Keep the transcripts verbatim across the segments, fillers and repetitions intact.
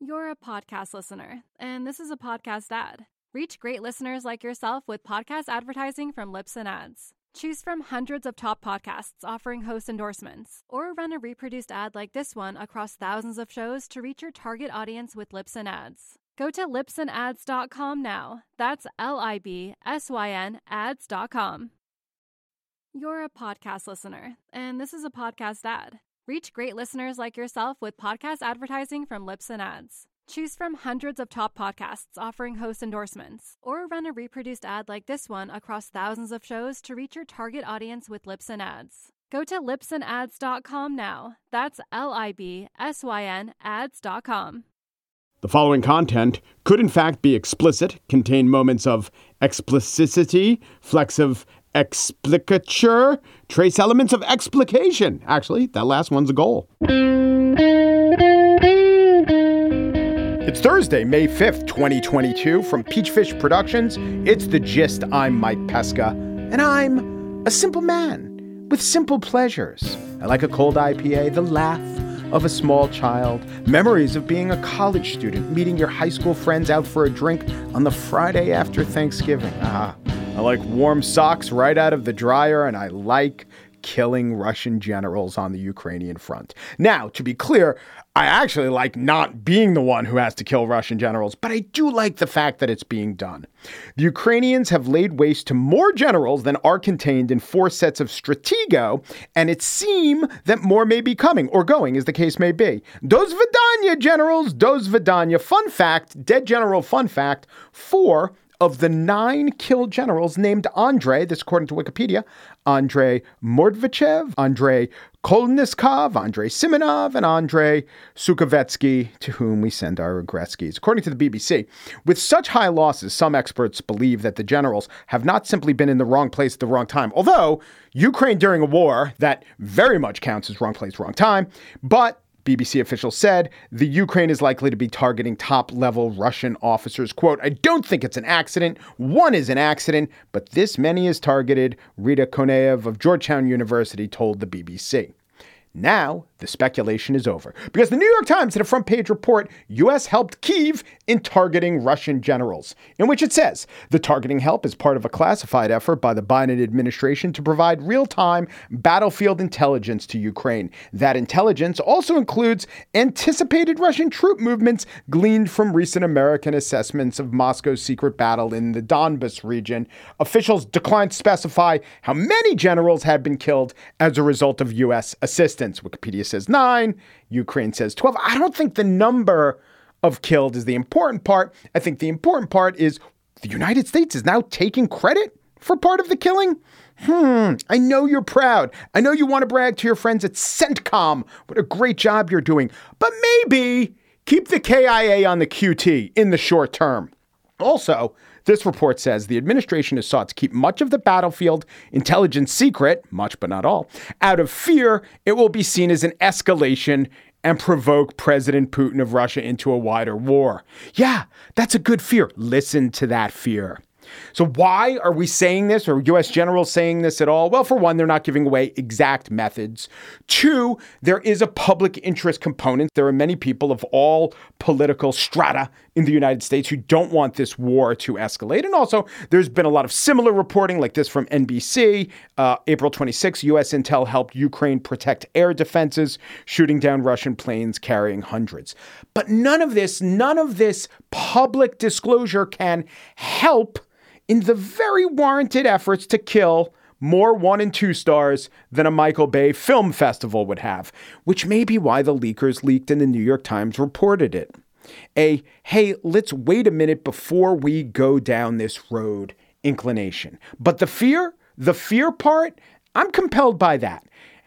You're a podcast listener, and this is a podcast ad. Reach great listeners like yourself with podcast advertising from Libsyn Ads. Choose from hundreds of top podcasts offering host endorsements, or run a reproduced ad like this one across thousands of shows to reach your target audience with Libsyn Ads. Go to libsyn ads dot com now. That's L I B S Y N ads dot com. You're a podcast listener, and this is a podcast ad. Reach great listeners like yourself with podcast advertising from Libsyn Ads. Choose from hundreds of top podcasts offering host endorsements, or run a reproduced ad like this one across thousands of shows to reach your target audience with Libsyn Ads. Go to libsyn ads dot com now. That's L I B S Y N ads dot com. The following content could in fact be explicit, contain moments of explicitity, flecks of explicature, trace elements of explication. Actually, that last one's a goal. It's Thursday, May fifth, twenty twenty-two. From Peachfish Productions, it's The Gist. I'm Mike Pesca, and I'm a simple man with simple pleasures. I like a cold I P A, the laugh of a small child, memories of being a college student, meeting your high school friends out for a drink on the Friday after Thanksgiving. Ah, I like warm socks right out of the dryer, and I like killing Russian generals on the Ukrainian front. Now, to be clear, I actually like not being the one who has to kill Russian generals, but I do like the fact that it's being done. The Ukrainians have laid waste to more generals than are contained in four sets of Stratego, and it seems that more may be coming, or going, as the case may be. Dos vidanya, generals, dos vidanya. Fun fact, dead general fun fact, four of the nine killed generals named Andrei, this according to Wikipedia, Andrei Mordvichev, Andrei Kolniskov, Andrei Simonov, and Andrei Sukhovetsky, to whom we send our regretskis. According to the B B C, with such high losses, some experts believe that the generals have not simply been in the wrong place at the wrong time, although Ukraine during a war, that very much counts as wrong place, wrong time, but B B C officials said the Ukraine is likely to be targeting top-level Russian officers. Quote, I don't think it's an accident. One is an accident, but this many is targeted, Rita Koneev of Georgetown University told the B B C. Now, the speculation is over because the New York Times did a front page report, U S helped Kyiv in targeting Russian generals, in which it says the targeting help is part of a classified effort by the Biden administration to provide real-time battlefield intelligence to Ukraine. That intelligence also includes anticipated Russian troop movements gleaned from recent American assessments of Moscow's secret battle in the Donbas region. Officials declined to specify how many generals had been killed as a result of U S assistance. Wikipedia says nine, Ukraine says twelve. I don't think the number of killed is the important part. I think the important part is the United States is now taking credit for part of the killing. Hmm, I know you're proud. I know you want to brag to your friends at CENTCOM. What a great job you're doing. But maybe keep the K I A on the Q T in the short term. Also, this report says the administration has sought to keep much of the battlefield intelligence secret, much but not all, out of fear it will be seen as an escalation and provoke President Putin of Russia into a wider war. Yeah, that's a good fear. Listen to that fear. So why are we saying this, or U S generals saying this at all? Well, for one, they're not giving away exact methods. Two, there is a public interest component. There are many people of all political strata in the United States who don't want this war to escalate. And also, there's been a lot of similar reporting like this from N B C. Uh, April twenty-sixth, U S intel helped Ukraine protect air defenses, shooting down Russian planes carrying hundreds. But none of this, none of this public disclosure can help in the very warranted efforts to kill more one and two stars than a Michael Bay film festival would have, which may be why the leakers leaked and the New York Times reported it. A, hey, let's wait a minute before we go down this road inclination. But the fear, the fear part, I'm compelled by that.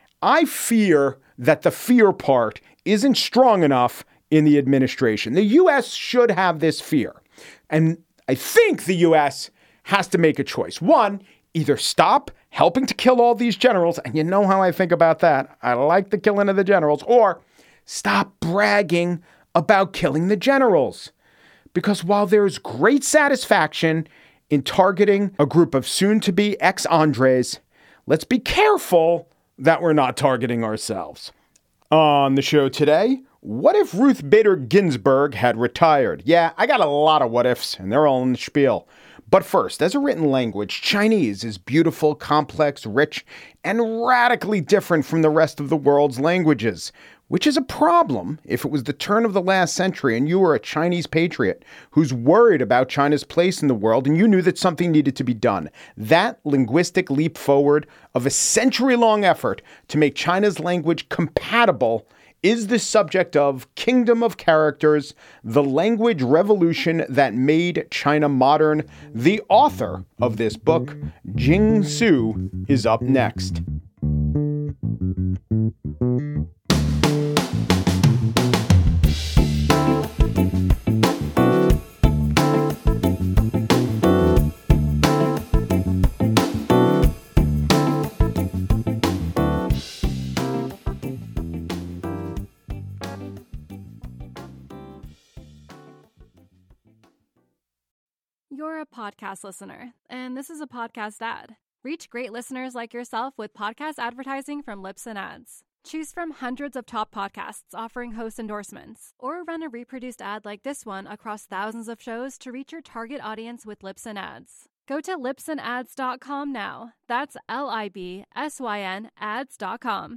I fear that the fear part isn't strong enough in the administration. The U S should have this fear. And I think the U S has to make a choice. One, either stop helping to kill all these generals, and you know how I think about that. I like the killing of the generals, or stop bragging about killing the generals. Because while there's great satisfaction in targeting a group of soon-to-be ex-Andres, let's be careful that we're not targeting ourselves. On the show today, What if Ruth Bader Ginsburg had retired? Yeah, I got a lot of what ifs, and they're all in the spiel. But first, as a written language, Chinese is beautiful, complex, rich, and radically different from the rest of the world's languages, which is a problem if it was the turn of the last century and you were a Chinese patriot who's worried about China's place in the world and you knew that something needed to be done. That linguistic leap forward of a century-long effort to make China's language compatible is the subject of Kingdom of Characters, the language revolution that made China modern. The author of this book, Jing Su, is up next. You're a podcast listener, and this is a podcast ad. Reach great listeners like yourself with podcast advertising from Libsyn Ads. Choose from hundreds of top podcasts offering host endorsements, or run a reproduced ad like this one across thousands of shows to reach your target audience with Libsyn Ads. Go to libsyn ads dot com now. That's L I B S Y N ads dot com.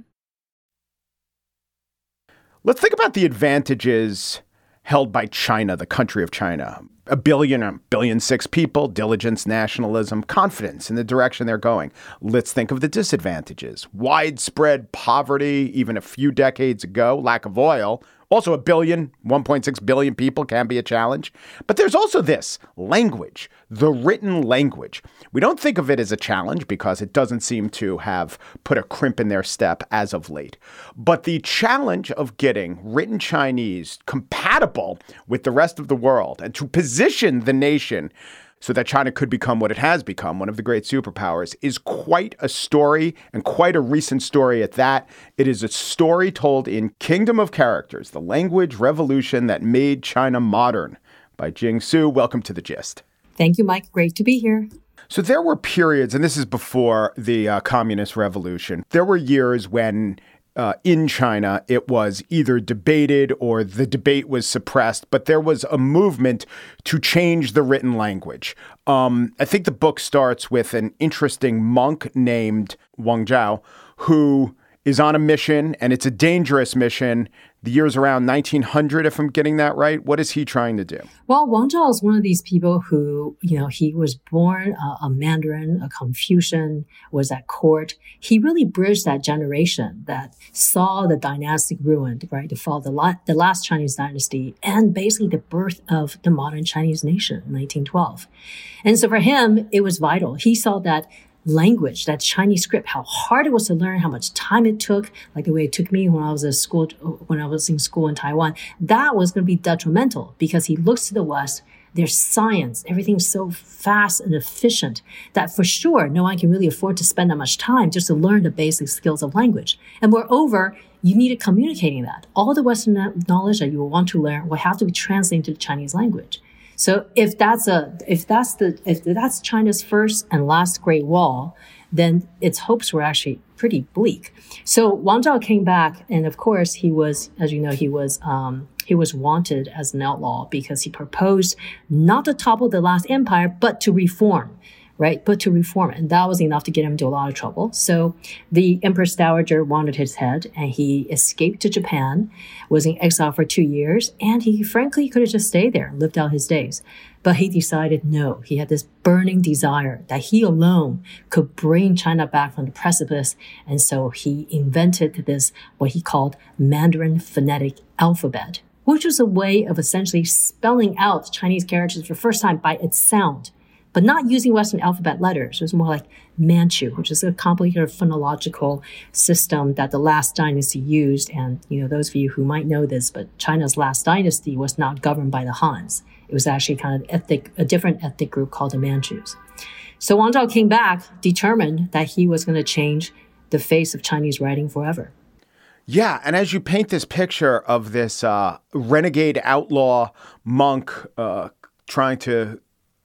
Let's think about the advantages held by China, the country of China. A billion, a billion six people, diligence, nationalism, confidence in the direction they're going. Let's think of the disadvantages. Widespread poverty, even a few decades ago, lack of oil. Also a billion, one point six billion people can be a challenge. But there's also this language, the written language. We don't think of it as a challenge because it doesn't seem to have put a crimp in their step as of late. But the challenge of getting written Chinese compatible with the rest of the world and to position the nation so that China could become what it has become, one of the great superpowers, is quite a story, and quite a recent story at that. It is a story told in Kingdom of Characters, the language revolution that made China modern, by Jing Su. Welcome to The Gist. Thank you, Mike. Great to be here. So there were periods, and this is before the uh, communist revolution, there were years when Uh, in China, it was either debated or the debate was suppressed, but there was a movement to change the written language. Um, I think the book starts with an interesting monk named Wang Zhao, who is on a mission, and it's a dangerous mission. The year's around nineteen hundred, if I'm getting that right. What is he trying to do? Well, Wang Zhao is one of these people who, you know, he was born a, a Mandarin, a Confucian, was at court. He really bridged that generation that saw the dynastic ruined, right, the fall of the, la- the last Chinese dynasty and basically the birth of the modern Chinese nation in nineteen twelve. And so for him, it was vital. He saw that language, that Chinese script, how hard it was to learn, how much time it took, like the way it took me when I was at school, when I was in school in Taiwan, that was going to be detrimental because he looks to the West. There's science. Everything's so fast and efficient that for sure, no one can really afford to spend that much time just to learn the basic skills of language. And moreover, you need to communicating that. All the Western knowledge that you will want to learn will have to be translated to the Chinese language. So if that's a, if that's the, if that's China's first and last Great Wall, then its hopes were actually pretty bleak. So Wang Zhao came back, and of course he was, as you know, he was, um, he was wanted as an outlaw because he proposed not to topple the last empire, but to reform. Right, but to reform it. And that was enough to get him into a lot of trouble. So the Empress Dowager wanted his head, and he escaped to Japan, was in exile for two years, and he frankly could have just stayed there and lived out his days. But he decided no, he had this burning desire that he alone could bring China back from the precipice. And so he invented this, what he called Mandarin phonetic alphabet, which was a way of essentially spelling out Chinese characters for the first time by its sound, but not using Western alphabet letters. It was more like Manchu, which is a complicated phonological system that the last dynasty used. And, you know, those of you who might know this, but China's last dynasty was not governed by the Hans. It was actually kind of ethnic, a different ethnic group called the Manchus. So Wang Zhao came back determined that he was going to change the face of Chinese writing forever. Yeah, and as you paint this picture of this uh, renegade outlaw monk uh, trying to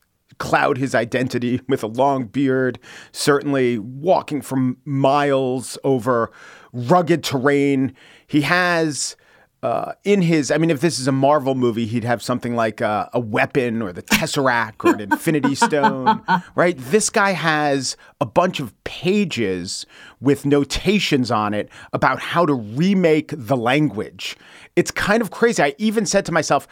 cloud his identity with a long beard, certainly walking for miles over rugged terrain. He has uh, in his, I mean, if this is a Marvel movie, he'd have something like uh, a weapon or the Tesseract or an Infinity Stone, right? This guy has a bunch of pages with notations on it about how to remake the language. It's kind of crazy. I even said to myself,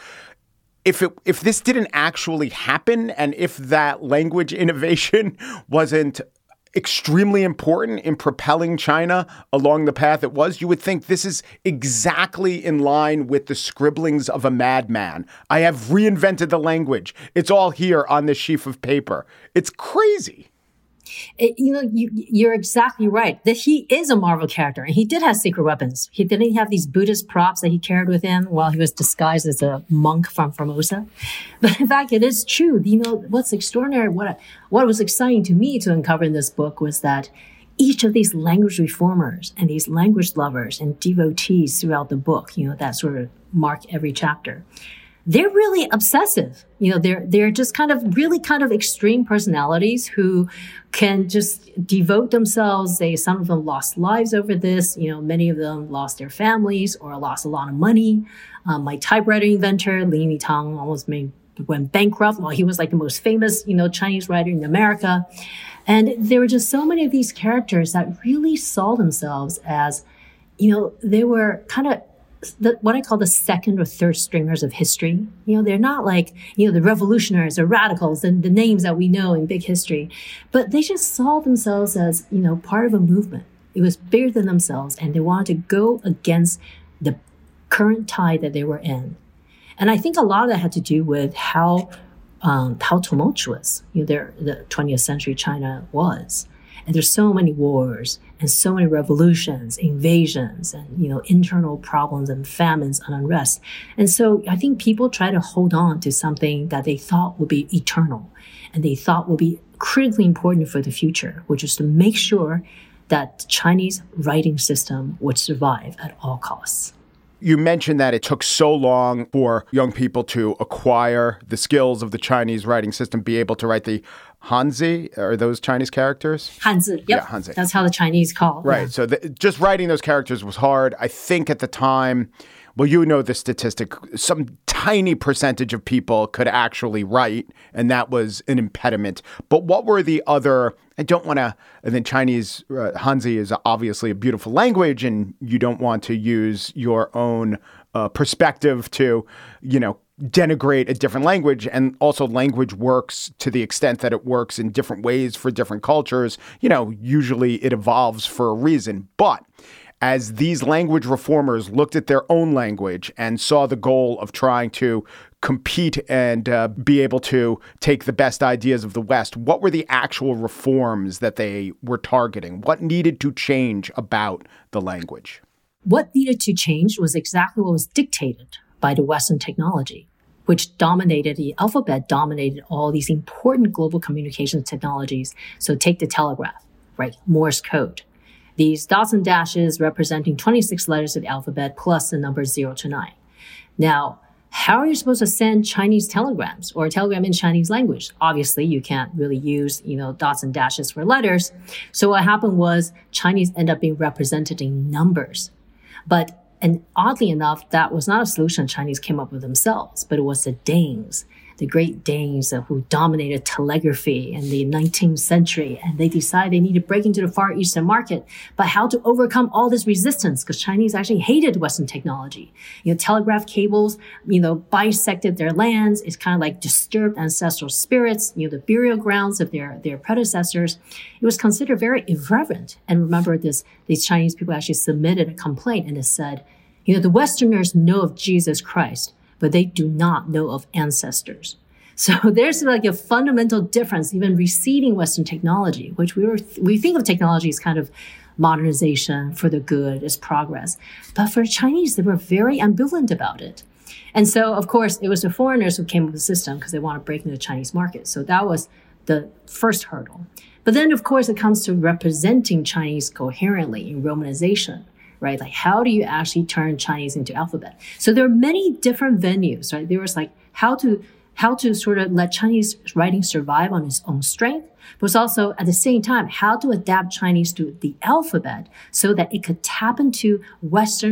If it, if this didn't actually happen, and if that language innovation wasn't extremely important in propelling China along the path it was, you would think this is exactly in line with the scribblings of a madman. I have reinvented the language. It's all here on this sheaf of paper. It's crazy. It, you know, you, you're exactly right. That he is a Marvel character, and he did have secret weapons. He didn't have these Buddhist props that he carried with him while he was disguised as a monk from Formosa. But in fact, it is true. You know, what's extraordinary, what what was exciting to me to uncover in this book was that each of these language reformers and these language lovers and devotees throughout the book, you know, that sort of mark every chapter, they're really obsessive. You know, they're they're just kind of really kind of extreme personalities who can just devote themselves. They some of them lost lives over this. You know, many of them lost their families or lost a lot of money. Um, my typewriter inventor, Lin Yitang, almost made, went bankrupt. Well, he was like the most famous, you know, Chinese writer in America. And there were just so many of these characters that really saw themselves as, you know, they were kind of The, what I call the second or third stringers of history. You know, they're not like, you know, the revolutionaries or radicals and the names that we know in big history, but they just saw themselves as, you know, part of a movement. It was bigger than themselves, and they wanted to go against the current tide that they were in. And I think a lot of that had to do with how, um, how tumultuous, you know, their, the twentieth century China was. And there's so many wars and so many revolutions, invasions, and, you know, internal problems and famines and unrest. And so I think people try to hold on to something that they thought would be eternal and they thought would be critically important for the future, which is to make sure that the Chinese writing system would survive at all costs. You mentioned that it took so long for young people to acquire the skills of the Chinese writing system, be able to write the Hanzi. Are those Chinese characters? Hanzi, yep. Yeah, Hanzi. That's how the Chinese call. Right. Yeah. So the, just writing those characters was hard. I think at the time, well, you know the statistic, some tiny percentage of people could actually write, and that was an impediment. But what were the other, I don't want to, and then Chinese, uh, Hanzi is obviously a beautiful language, and you don't want to use your own uh, perspective to, you know, denigrate a different language. And also language works to the extent that it works in different ways for different cultures. You know, usually it evolves for a reason. But as these language reformers looked at their own language and saw the goal of trying to compete and uh, be able to take the best ideas of the West, what were the actual reforms that they were targeting? What needed to change about the language? What needed to change was exactly what was dictated by the Western technology, which dominated, the alphabet dominated all these important global communications technologies. So take the telegraph, right? Morse code. These dots and dashes representing twenty-six letters of the alphabet plus the numbers zero to nine. Now, how are you supposed to send Chinese telegrams or a telegram in Chinese language? Obviously, you can't really use, you know, dots and dashes for letters. So what happened was Chinese ended up being represented in numbers. But And oddly enough, that was not a solution Chinese came up with themselves, but it was the Danes, the great Danes who dominated telegraphy in the nineteenth century. And they decided they need to break into the Far Eastern market. But how to overcome all this resistance? Because Chinese actually hated Western technology. You know, telegraph cables, you know, bisected their lands. It's kind of like disturbed ancestral spirits, you know, the burial grounds of their, their predecessors. It was considered very irreverent. And remember this, these Chinese people actually submitted a complaint and it said, you know, the Westerners know of Jesus Christ, but they do not know of ancestors. So there's like a fundamental difference, even receding Western technology, which we were, we think of technology as kind of modernization for the good, as progress. But for Chinese, they were very ambivalent about it. And so, of course, it was the foreigners who came up with the system because they want to break into the Chinese market. So that was the first hurdle. But then, of course, it comes to representing Chinese coherently in Romanization. Right? Like, how do you actually turn Chinese into alphabet? So there are many different venues, right? There was like how to, how to sort of let Chinese writing survive on its own strength, but it's also at the same time, how to adapt Chinese to the alphabet so that it could tap into Western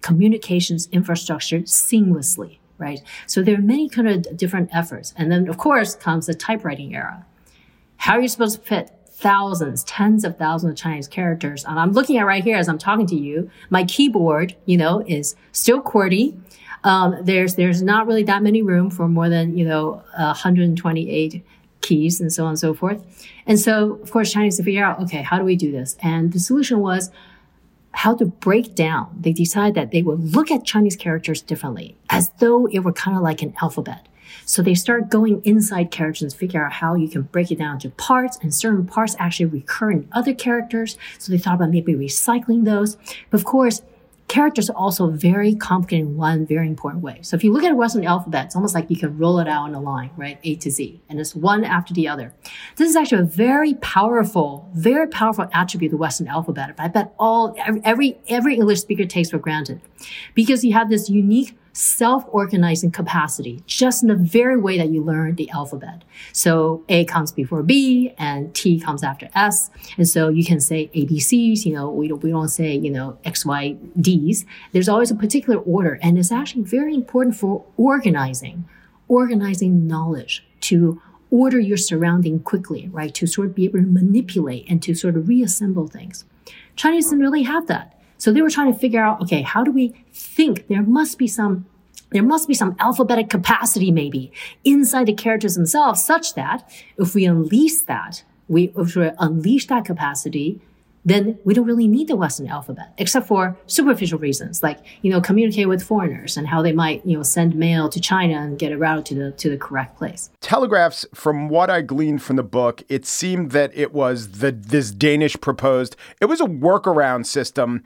communications infrastructure seamlessly, right? So there are many kind of different efforts. And then, of course, comes the typewriting era. How are you supposed to fit thousands, tens of thousands of Chinese characters? And I'm looking at right here as I'm talking to you, my keyboard, you know, is still QWERTY. Um, there's, there's not really that many room for more than, you know, one hundred twenty-eight keys and so on and so forth. And so, of course, Chinese to figure out, okay, how do we do this? And the solution was how to break down. They decided that they would look at Chinese characters differently, as though it were kind of like an alphabet. So they start going inside characters and figure out how you can break it down into parts, and certain parts actually recur in other characters. So they thought about maybe recycling those. But of course, characters are also very complicated in one very important way. So if you look at a Western alphabet, it's almost like you can roll it out in a line, right? A to Z, and it's one after the other. This is actually a very powerful, very powerful attribute of the Western alphabet. I bet all, every, every English speaker takes for granted, because you have this unique self-organizing capacity just in the very way that you learn the alphabet. So A comes before B and T comes after S. And so you can say A B Cs, you know, we don't, we don't say, you know, X Y Ds. There's always a particular order, and it's actually very important for organizing, organizing knowledge, to order your surrounding quickly, right? To sort of be able to manipulate and to sort of reassemble things. Chinese didn't really have that. So they were trying to figure out, okay, how do we think? There must be some, there must be some alphabetic capacity maybe inside the characters themselves, such that if we unleash that, we, if we unleash that capacity, then we don't really need the Western alphabet, except for superficial reasons, like, you know, communicate with foreigners and how they might, you know, send mail to China and get it routed to the to the correct place. Telegraphs, from what I gleaned from the book, it seemed that it was the this Danish proposed. It was a workaround system,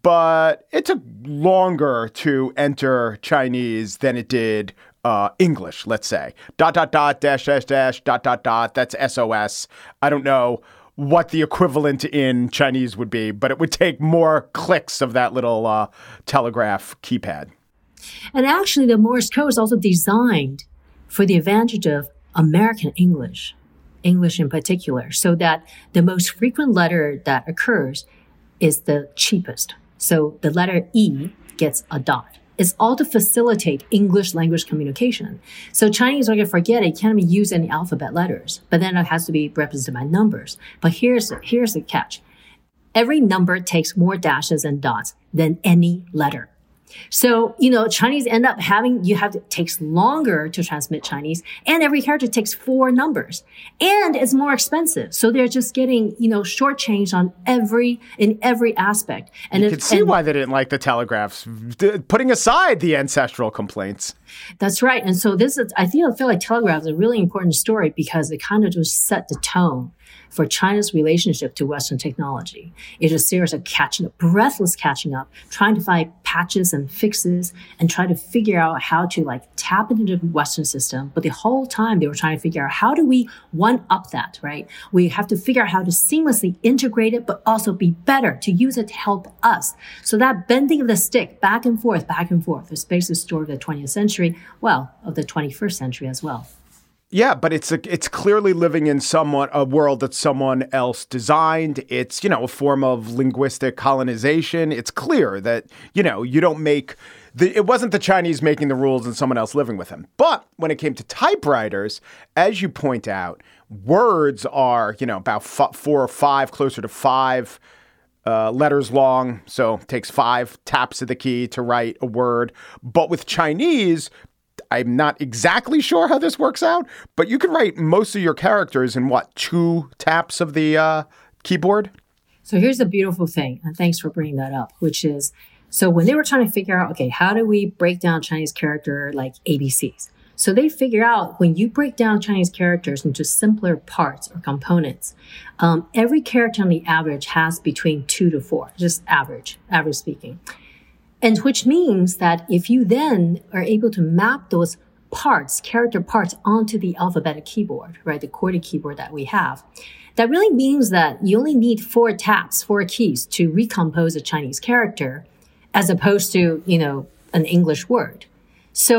but it took longer to enter Chinese than it did Uh, English, let's say. Dot, dot, dot, dash, dash, dash, dot, dot, dot. That's S O S. I don't know what the equivalent in Chinese would be, but it would take more clicks of that little uh, telegraph keypad. And actually, the Morse code is also designed for the advantage of American English, English in particular, so that the most frequent letter that occurs is the cheapest. So the letter E gets a dot. It's all to facilitate English language communication. So Chinese are going to forget it can't even use any alphabet letters, but then it has to be represented by numbers. But here's, here's the catch. Every number takes more dashes and dots than any letter. So, you know, Chinese end up having, you have to, it takes longer to transmit Chinese, and every character takes four numbers, and it's more expensive. So they're just getting, you know, shortchanged on every, in every aspect. And you it, can see and, why they didn't like the telegraphs, putting aside the ancestral complaints. That's right. And so this is, I feel, I feel like telegraphs is a really important story because it kind of just set the tone for China's relationship to Western technology. It is a series of catching up, breathless catching up, trying to find patches and fixes and try to figure out how to like tap into the Western system. But the whole time they were trying to figure out how do we one up that, right? We have to figure out how to seamlessly integrate it, but also be better to use it to help us. So that bending of the stick back and forth, back and forth is basically the story of the twentieth century, well, of the twenty-first century as well. Yeah, but it's a, it's clearly living in somewhat a world that someone else designed. It's, you know, a form of linguistic colonization. It's clear that, you know, you don't make the, it wasn't the Chinese making the rules and someone else living with them. But when it came to typewriters, as you point out, words are, you know, about f- four or five, closer to five uh, letters long. So it takes five taps of the key to write a word. But with Chinese, I'm not exactly sure how this works out, but you can write most of your characters in what, two taps of the uh, keyboard? So here's the beautiful thing, and thanks for bringing that up, which is, so when they were trying to figure out, okay, how do we break down Chinese character like A B Cs? So they figure out when you break down Chinese characters into simpler parts or components, um, every character on the average has between two to four, just average, average speaking. And which means that if you then are able to map those parts, character parts, onto the alphabetic keyboard, right, the QWERTY keyboard that we have, that really means that you only need four taps, four keys to recompose a Chinese character, as opposed to, you know, an English word. So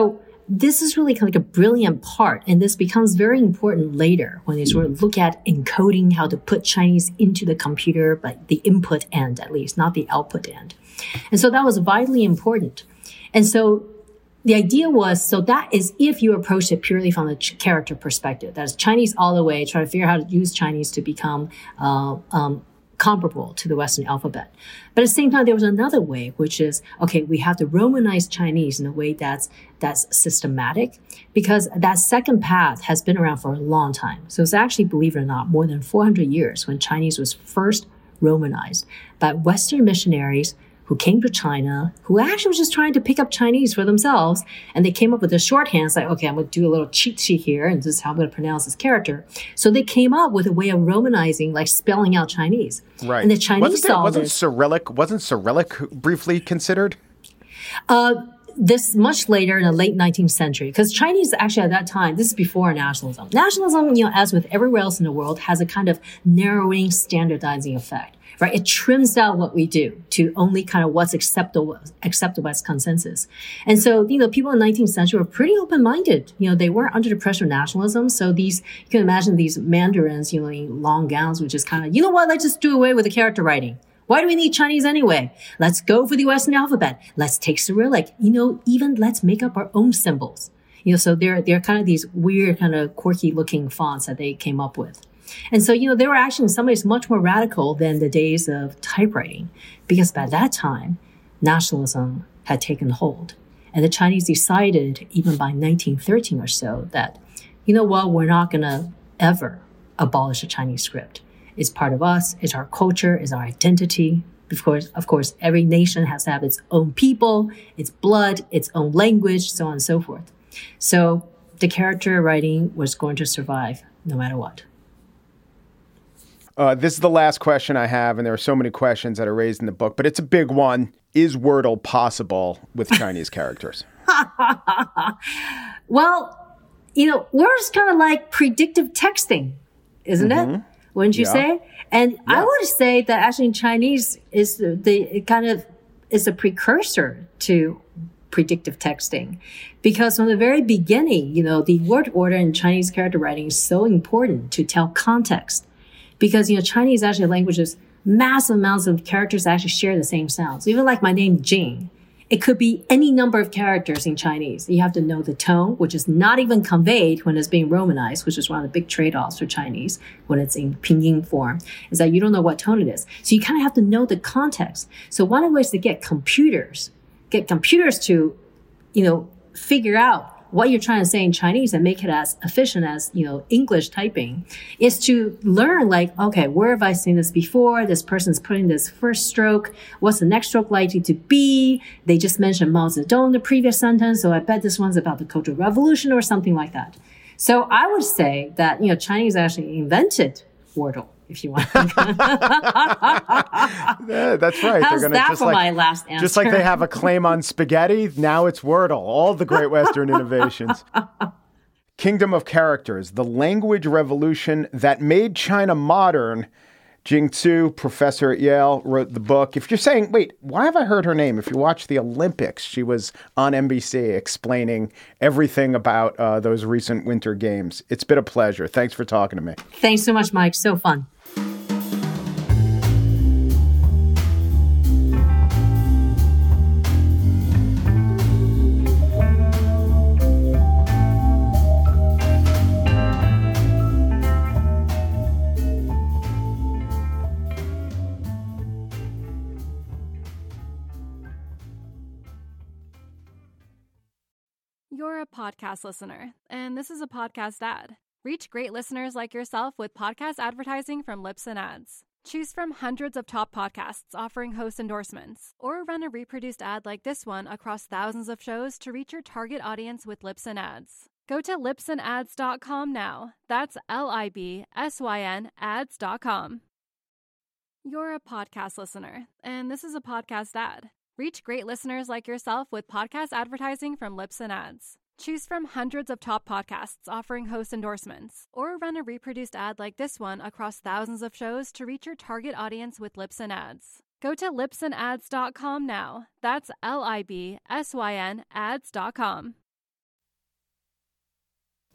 this is really kind of like a brilliant part, and this becomes very important later when they sort of look at encoding how to put Chinese into the computer, but the input end at least, not the output end. And so that was vitally important. And so the idea was, so that is if you approach it purely from the ch- character perspective, that's Chinese all the way, try to figure out how to use Chinese to become uh, um, comparable to the Western alphabet. But at the same time, there was another way, which is, okay, we have to Romanize Chinese in a way that's that's systematic, because that second path has been around for a long time. So it's actually, believe it or not, more than four hundred years when Chinese was first Romanized by Western missionaries who came to China, who actually was just trying to pick up Chinese for themselves. And they came up with a shorthand. It's like, okay, I'm going to do a little cheat sheet here, and this is how I'm going to pronounce this character. So they came up with a way of Romanizing, like spelling out Chinese. Right. And the Chinese wasn't there, saw wasn't this. Cyrillic, wasn't Cyrillic briefly considered? Uh, this much later in the late nineteenth century, because Chinese actually at that time, this is before nationalism. Nationalism, you know, as with everywhere else in the world, has a kind of narrowing, standardizing effect. Right? It trims down what we do to only kind of what's acceptable, acceptable as consensus. And so, you know, people in the nineteenth century were pretty open-minded. You know, they weren't under the pressure of nationalism. So these, you can imagine these mandarins, you know, in long gowns, which is kind of, you know what, let's just do away with the character writing. Why do we need Chinese anyway? Let's go for the Western alphabet. Let's take Cyrillic. You know, even let's make up our own symbols. You know, so they're, they're kind of these weird, kind of quirky looking fonts that they came up with. And so, you know, they were actually in some ways much more radical than the days of typewriting, because by that time, nationalism had taken hold. And the Chinese decided, even by nineteen thirteen or so, that, you know what, we're not going to ever abolish the Chinese script. It's part of us, it's our culture, it's our identity. Of course, of course, every nation has to have its own people, its blood, its own language, so on and so forth. So the character writing was going to survive no matter what. Uh, this is the last question I have, and there are so many questions that are raised in the book, but it's a big one. Is Wordle possible with Chinese characters? Well, you know, Wordle's kind of like predictive texting, isn't mm-hmm. it? Wouldn't you yeah. say? And yeah. I would say that actually in Chinese is the, the it kind of is a precursor to predictive texting, because from the very beginning, you know, the word order in Chinese character writing is so important to tell context. Because, you know, Chinese actually languages, massive amounts of characters actually share the same sounds. Even like my name, Jing, it could be any number of characters in Chinese. You have to know the tone, which is not even conveyed when it's being Romanized, which is one of the big trade-offs for Chinese when it's in pinyin form, is that you don't know what tone it is. So you kind of have to know the context. So one of the ways to get computers, get computers to, you know, figure out what you're trying to say in Chinese and make it as efficient as, you know, English typing, is to learn, like, okay, where have I seen this before? This person's putting this first stroke. What's the next stroke likely to be? They just mentioned Mao Zedong in the previous sentence, so I bet this one's about the Cultural Revolution or something like that. So I would say that, you know, Chinese actually invented Wordle, if you want. Yeah, that's right. How's They're gonna, that just for like, my last answer? Just like they have a claim on spaghetti, now it's Wordle. All the great Western innovations. Kingdom of Characters, the language revolution that made China modern. Jing Tsu, professor at Yale, wrote the book. If you're saying, wait, why have I heard her name? If you watch the Olympics, she was on N B C explaining everything about uh, those recent Winter Games. It's been a pleasure. Thanks for talking to me. Thanks so much, Mike. So fun. You're a podcast listener, and this is a podcast ad. Reach great listeners like yourself with podcast advertising from Libsyn Ads. Choose from hundreds of top podcasts offering host endorsements, or run a reproduced ad like this one across thousands of shows to reach your target audience with Libsyn Ads. Go to libsyn ads dot com now. That's L I B S Y N ads dot com. You're a podcast listener, and this is a podcast ad. Reach great listeners like yourself with podcast advertising from Libsyn Ads. Choose from hundreds of top podcasts offering host endorsements, or run a reproduced ad like this one across thousands of shows to reach your target audience with Libsyn Ads. Go to libsyn ads dot com now. That's L I B S Y N ads dot com.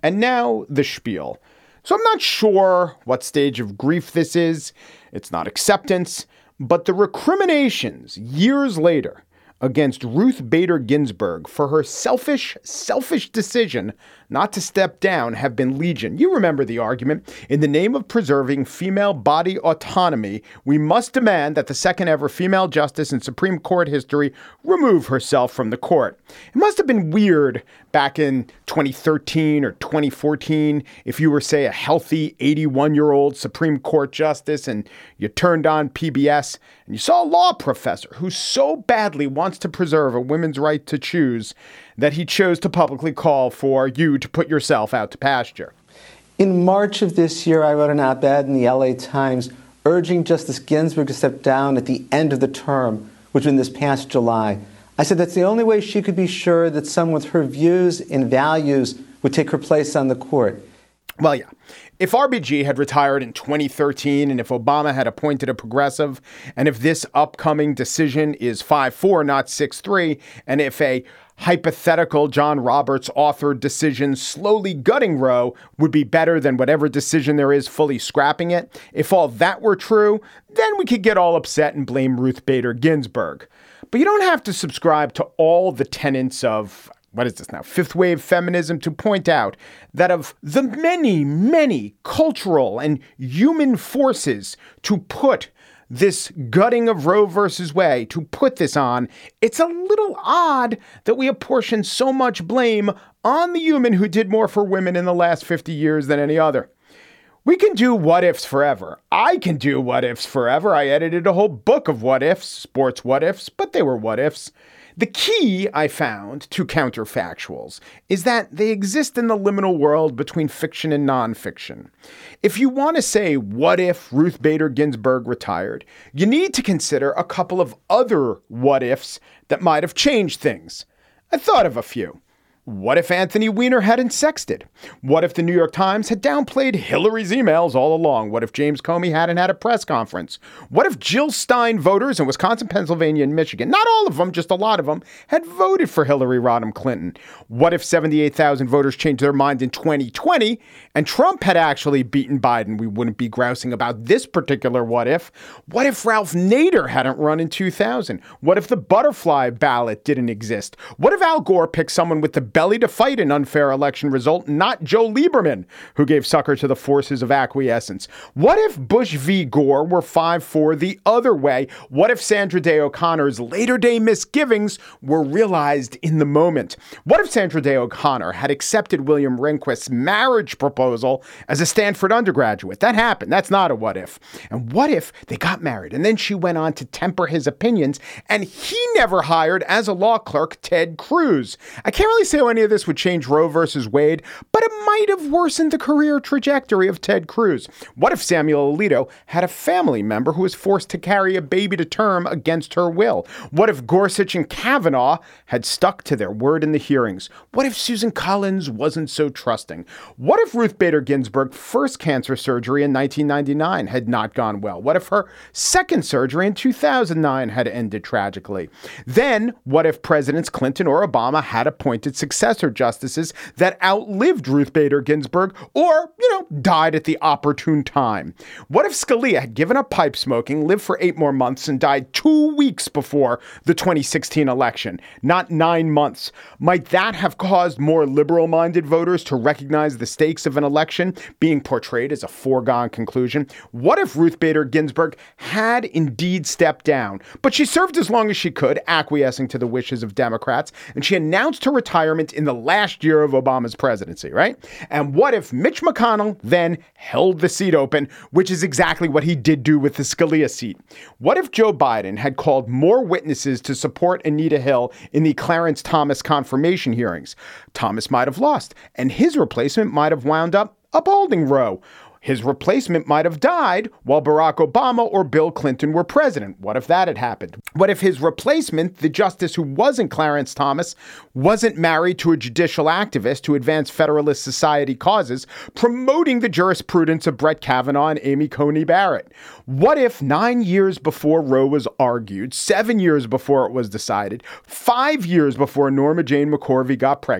And now the spiel. So I'm not sure what stage of grief this is. It's not acceptance, but the recriminations years later against Ruth Bader Ginsburg for her selfish, selfish decision not to step down have been legion. You remember the argument. In the name of preserving female body autonomy, we must demand that the second ever female justice in Supreme Court history remove herself from the court. It must have been weird back in twenty thirteen or twenty fourteen if you were, say, a healthy eighty-one-year-old Supreme Court justice and you turned on P B S and you saw a law professor who so badly wants to preserve a woman's right to choose that he chose to publicly call for you to put yourself out to pasture. In March of this year, I wrote an op-ed in the L A Times urging Justice Ginsburg to step down at the end of the term, which was in this past July. I said that's the only way she could be sure that someone with her views and values would take her place on the court. Well, yeah. If R B G had retired in twenty thirteen and if Obama had appointed a progressive and if this upcoming decision is five four, not six three, and if a hypothetical John Roberts authored decision slowly gutting Roe would be better than whatever decision there is fully scrapping it, if all that were true, then we could get all upset and blame Ruth Bader Ginsburg. But you don't have to subscribe to all the tenets of what is this now, fifth wave feminism to point out that of the many, many cultural and human forces to put this gutting of Roe versus Wade, to put this on, it's a little odd that we apportion so much blame on the human who did more for women in the last fifty years than any other. We can do what ifs forever. I can do what ifs forever. I edited a whole book of what ifs, sports what ifs, but they were what ifs. The key, I found, to counterfactuals is that they exist in the liminal world between fiction and nonfiction. If you want to say, what if Ruth Bader Ginsburg retired, you need to consider a couple of other what ifs that might have changed things. I thought of a few. What if Anthony Weiner hadn't sexted? What if the New York Times had downplayed Hillary's emails all along? What if James Comey hadn't had a press conference? What if Jill Stein voters in Wisconsin, Pennsylvania, and Michigan, not all of them, just a lot of them, had voted for Hillary Rodham Clinton? What if seventy-eight thousand voters changed their mind in twenty twenty and Trump had actually beaten Biden? We wouldn't be grousing about this particular what if. What if Ralph Nader hadn't run in two thousand? What if the butterfly ballot didn't exist? What if Al Gore picked someone with the belly to fight an unfair election result, not Joe Lieberman, who gave succor to the forces of acquiescence? What if Bush v. Gore were five four the other way? What if Sandra Day O'Connor's later-day misgivings were realized in the moment? What if Sandra Day O'Connor had accepted William Rehnquist's marriage proposal as a Stanford undergraduate? That happened. That's not a what if. And what if they got married and then she went on to temper his opinions and he never hired as a law clerk Ted Cruz? I can't really say how any of this would change Roe versus Wade, but it might have worsened the career trajectory of Ted Cruz. What if Samuel Alito had a family member who was forced to carry a baby to term against her will? What if Gorsuch and Kavanaugh had stuck to their word in the hearings? What if Susan Collins wasn't so trusting? What if Ruth Bader Ginsburg's first cancer surgery in nineteen ninety-nine had not gone well? What if her second surgery in two thousand nine had ended tragically? Then, what if Presidents Clinton or Obama had appointed successor justices that outlived Ruth Bader Ginsburg or, you know, died at the opportune time? What if Scalia had given up pipe smoking, lived for eight more months, and died two weeks before the twenty sixteen election, not nine months? Might that have caused more liberal-minded voters to recognize the stakes of an election being portrayed as a foregone conclusion? What if Ruth Bader Ginsburg had indeed stepped down, but she served as long as she could, acquiescing to the wishes of Democrats, and she announced her retirement in the last year of Obama's presidency, right? And what if Mitch McConnell then held the seat open, which is exactly what he did do with the Scalia seat? What if Joe Biden had called more witnesses to support Anita Hill in the Clarence Thomas confirmation hearings? Thomas might have lost, and his replacement might have wound up upholding Roe. His replacement might have died while Barack Obama or Bill Clinton were president. What if that had happened? What if his replacement, the justice who wasn't Clarence Thomas, wasn't married to a judicial activist who advanced Federalist Society causes, promoting the jurisprudence of Brett Kavanaugh and Amy Coney Barrett? What if nine years before Roe was argued, seven years before it was decided, five years before Norma Jane McCorvey got pregnant,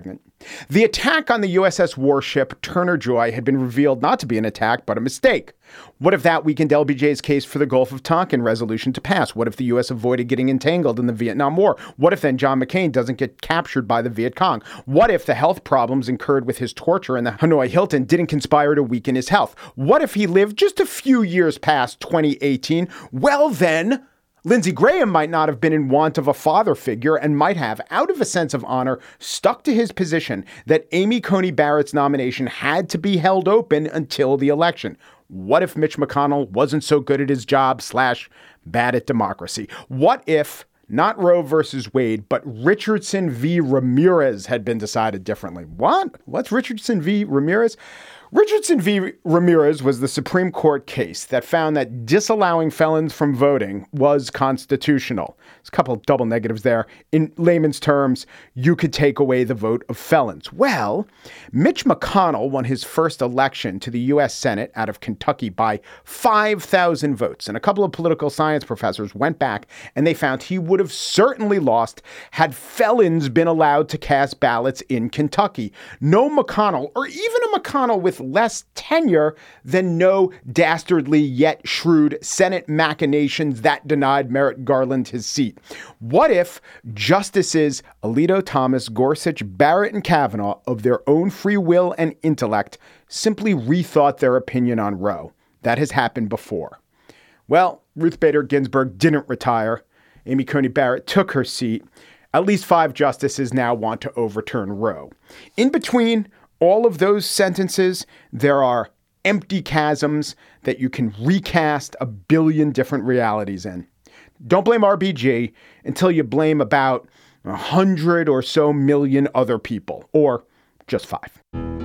The attack on the U S S warship Turner Joy had been revealed not to be an attack, but a mistake. What if that weakened L B J's case for the Gulf of Tonkin resolution to pass? What if the U S avoided getting entangled in the Vietnam War? What if then John McCain doesn't get captured by the Viet Cong? What if the health problems incurred with his torture in the Hanoi Hilton didn't conspire to weaken his health? What if he lived just a few years past twenty eighteen? Well, then Lindsey Graham might not have been in want of a father figure and might have, out of a sense of honor, stuck to his position that Amy Coney Barrett's nomination had to be held open until the election. What if Mitch McConnell wasn't so good at his job slash bad at democracy? What if not Roe versus Wade, but Richardson v. Ramirez had been decided differently? What? What's Richardson v. Ramirez? Richardson v. Ramirez was the Supreme Court case that found that disallowing felons from voting was constitutional. There's a couple of double negatives there. In layman's terms, you could take away the vote of felons. Well, Mitch McConnell won his first election to the U S Senate out of Kentucky by five thousand votes. And a couple of political science professors went back and they found he would have certainly lost had felons been allowed to cast ballots in Kentucky. No McConnell, or even a McConnell with less tenure than no dastardly yet shrewd Senate machinations that denied Merrick Garland his seat. What if Justices Alito, Thomas, Gorsuch, Barrett, and Kavanaugh, of their own free will and intellect, simply rethought their opinion on Roe? That has happened before. Well, Ruth Bader Ginsburg didn't retire. Amy Coney Barrett took her seat. At least five justices now want to overturn Roe. In between all of those sentences, there are empty chasms that you can recast a billion different realities in. Don't blame R B G until you blame about a hundred or so million other people, or just five.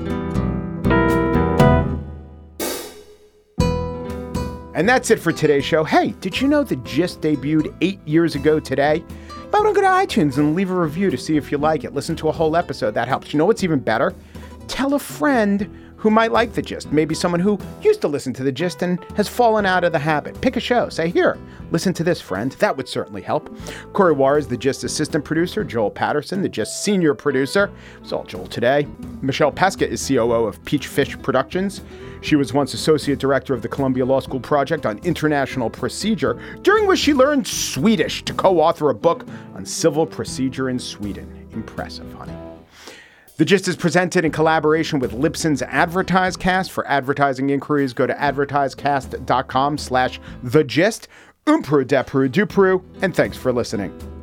And that's it for today's show. Hey, did you know The Gist debuted eight years ago today? Why don't go to iTunes and leave a review to see if you like it. Listen to a whole episode. That helps. You know what's even better? Tell a friend who might like The Gist. Maybe someone who used to listen to The Gist and has fallen out of the habit. Pick a show. Say, here, listen to this, friend. That would certainly help. Corey Warr is The Gist assistant producer. Joel Patterson, The Gist senior producer. It's all Joel today. Michelle Pesca is C O O of Peach Fish Productions. She was once associate director of the Columbia Law School Project on International Procedure, during which she learned Swedish to co-author a book on civil procedure in Sweden. Impressive, honey. The Gist is presented in collaboration with Libsyn's AdvertiseCast. For advertising inquiries, go to advertisecast.com slash the gist. Umpru, depru, dupru, and thanks for listening.